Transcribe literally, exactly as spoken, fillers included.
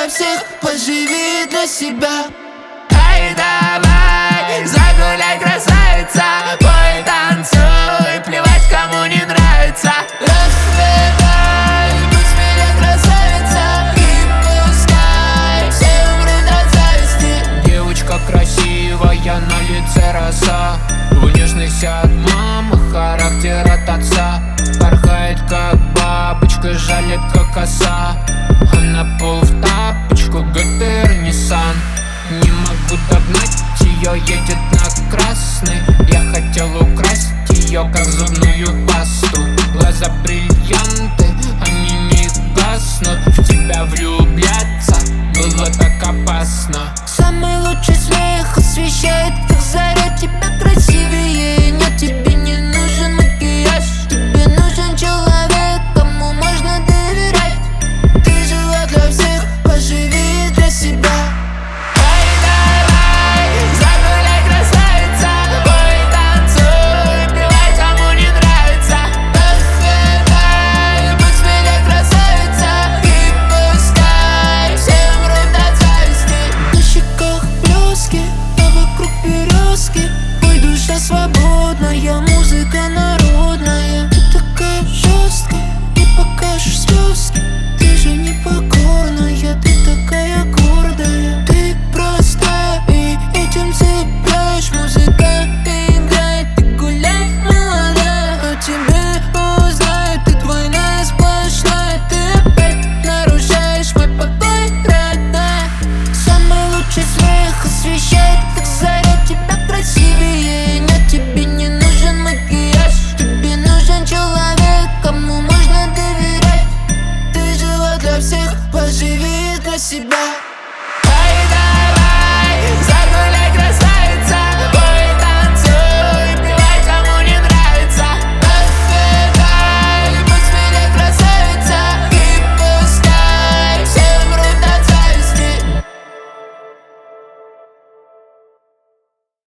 всех, поживи для себя. Эй, давай, загуляй, красавица, пой, танцуй, плевать, кому не нравится. Расцветай, будь смелее, красавица, и пускай все умрут от зависти. Девочка красивая, на лице роса, внешность от мамы, характер от отца. Порхает как бабочка, жалит как оса. Она пол в тапочку, ГТР, Nissan. Не могу догнать ее, едет на красный. Я хотел украсть ее, как зубную пасту. Глаза бриллианты, они не гаснут. В тебя влюбляться было так опасно. Самый лучший смех освещает, как заря. Тебя красивее нет, тебе не нужен макияж. Тебе нужен человек, кому можно доверять. Ты жила для всех, поживи для себя. Эй, давай, загуляй, красавица, пой, танцуй, плевать, кому не нравится. Расцветай, будь смелее, красавица, и пускай все умрут от зависти. На щеках блески, а вокруг березки. Ой, душа свободная, музыка народная. Ты такая жесткая, не покажешь слезки. Ты же непокорная, ты такая гордая. Ты простая и этим цепляешь. Музыка играет, ты гуляй, молодая. О тебе узнают, ты двойная сплошная. Ты опять нарушаешь мой покой, родная. Самый лучший смех освещает, как заря. Тебя красивее нет, тебе не нужен макияж. Тебе нужен человек, кому можно доверять. Ты жила для всех, поживи для себя.